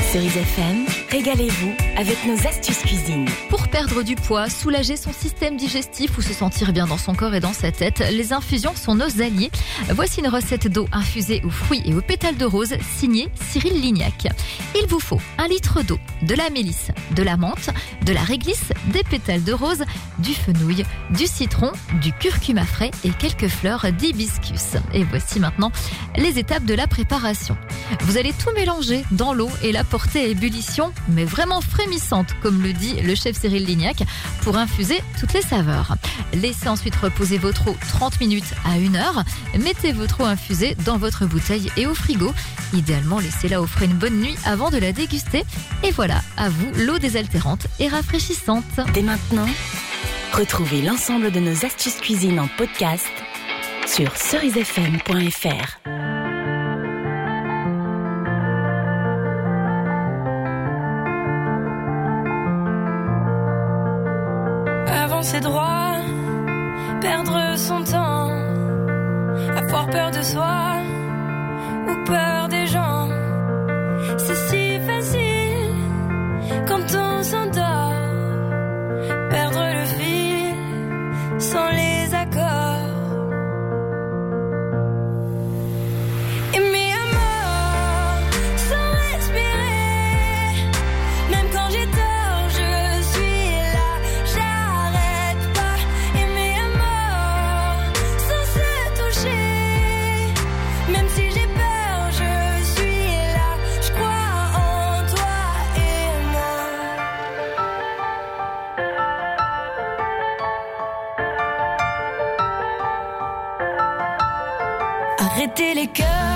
Cerise FM, régalez-vous avec nos astuces cuisine. Pour perdre du poids, soulager son système digestif ou se sentir bien dans son corps et dans sa tête, les infusions sont nos alliés. Voici une recette d'eau infusée aux fruits et aux pétales de rose, signée Cyril Lignac. Il vous faut 1 litre d'eau, de la mélisse, de la menthe, de la réglisse, des pétales de rose, du fenouil, du citron, du curcuma frais et quelques fleurs d'hibiscus. Et voici maintenant les étapes de la préparation. Vous allez tout mélanger dans l'eau et la porter à ébullition, mais vraiment frémissante, comme le dit le chef Cyril Lignac, pour infuser toutes les saveurs. Laissez ensuite reposer votre eau 30 minutes à 1 heure. Mettez votre eau infusée dans votre bouteille et au frigo. Idéalement, laissez-la au frais une bonne nuit avant de la déguster. Et voilà, à vous l'eau désaltérante et rafraîchissante. Dès maintenant, retrouvez l'ensemble de nos astuces cuisine en podcast sur cerisefm.fr. Avancer droit, perdre son temps, avoir peur de soi ou peur des gens. C'est si facile quand on s'endort, perdre le fil sans les accords. Aimer à mort sans respirer, même quand j'ai tort, je suis là, j'arrête pas. Aimer à mort sans se toucher, même si j'ai peur, je suis là, je crois en toi et moi. Arrêtez les cœurs